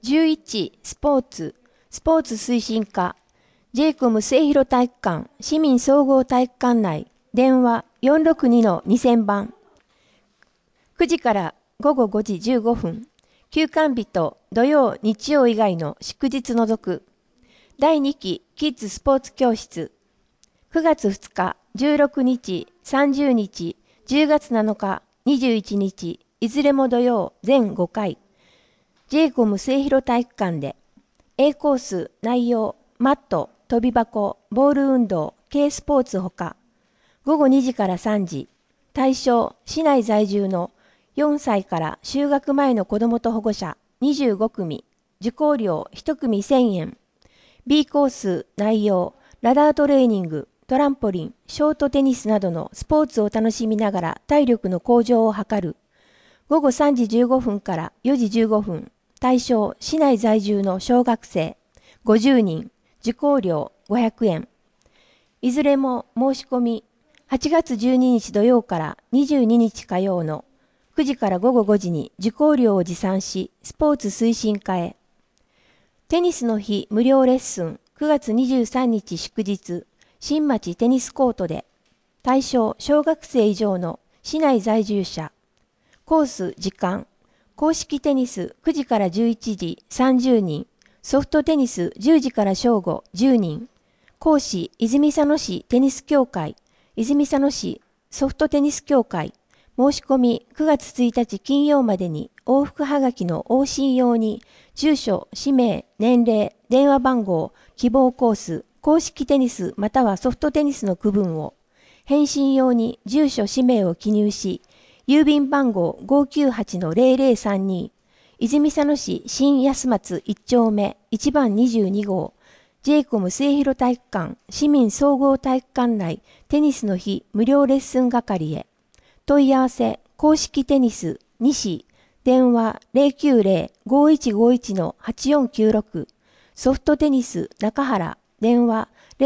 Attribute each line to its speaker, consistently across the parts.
Speaker 1: 11、スポーツ推進課、ジェイコム末広体育館、市民総合体育館内、電話462-2000番。9時から午後5時15分、休館日と土曜、日曜以外の祝日除く。第2期キッズスポーツ教室。9月2日、16日、30日、10月7日、21日、いずれも土曜、全5回。ジェイコム末広体育館で、A コース、内容、マット、飛び箱、ボール運動、軽スポーツほか。午後2時から3時。対象、市内在住の4歳から就学前の子どもと保護者25組。受講料1組1000円。B コース、内容、ラダートレーニング、トランポリン、ショートテニスなどのスポーツを楽しみながら体力の向上を図る。午後3時15分から4時15分。対象、市内在住の小学生50人。受講料500円。いずれも申し込み、8月12日土曜から22日火曜の9時から午後5時に受講料を持参し、スポーツ推進課へ。テニスの日無料レッスン9月23日祝日、新町テニスコートで。対象、小学生以上の市内在住者。コース、時間。公式テニス9時から11時30人、ソフトテニス10時から正午10人、講師泉佐野市テニス協会、泉佐野市ソフトテニス協会、申し込み9月1日金曜までに往復はがきの往診用に住所、氏名、年齢、電話番号、希望コース、公式テニスまたはソフトテニスの区分を、返信用に住所、氏名を記入し、郵便番号 598-0032 泉佐野市新安松1丁目1番22号ジェイコム末広体育館市民総合体育館内テニスの日無料レッスン係へ。問い合わせ公式テニス西電話 090-5151-8496 ソフトテニス中原電話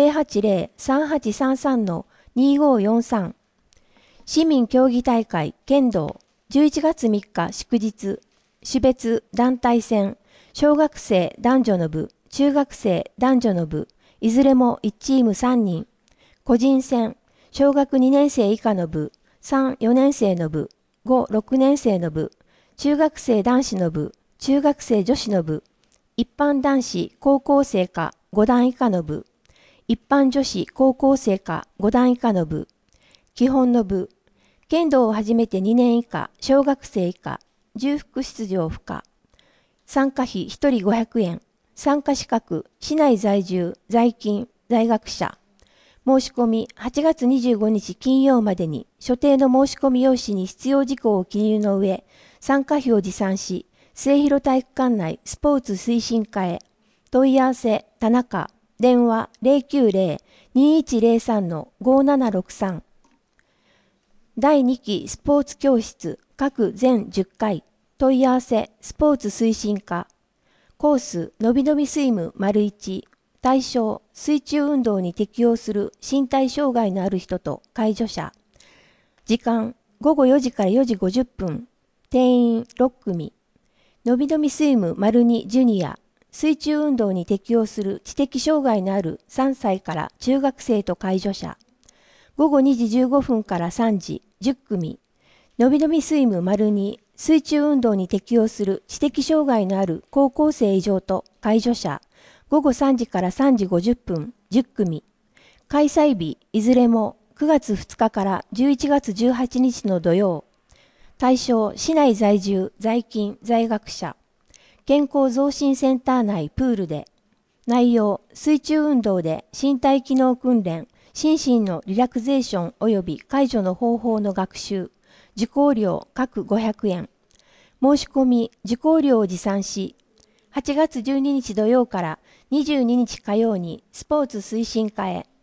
Speaker 1: 080-3833-2543市民競技大会剣道11月3日祝日種別団体戦小学生男女の部中学生男女の部いずれも1チーム3人個人戦小学2年生以下の部3、4年生の部5、6年生の部中学生男子の部中学生女子の部一般男子高校生か5段以下の部一般女子高校生か5段以下の部基本の部剣道を始めて2年以下、小学生以下、重複出場不可。参加費1人500円。参加資格、市内在住、在勤、在学者。申し込み、8月25日金曜までに、所定の申し込み用紙に必要事項を記入の上、参加費を持参し、末広体育館内スポーツ推進課へ。問い合わせ、田中、電話090-2103-5763。第2期スポーツ教室各全10回問い合わせスポーツ推進課コースのびのびスイム ①対象水中運動に適応する身体障害のある人と介助者時間午後4時から4時50分定員6組のびのびスイム ② ジュニア水中運動に適応する知的障害のある3歳から中学生と介助者午後2時15分から3時10組のびのびスイム ②水中運動に適応する知的障害のある高校生以上と介助者午後3時から3時50分10組開催日いずれも9月2日から11月18日の土曜対象市内在住在勤在学者健康増進センター内プールで内容水中運動で身体機能訓練心身のリラクゼーション及び介助の方法の学習、受講料各500円。申し込み、受講料を持参し、8月12日土曜から22日火曜にスポーツ推進課へ。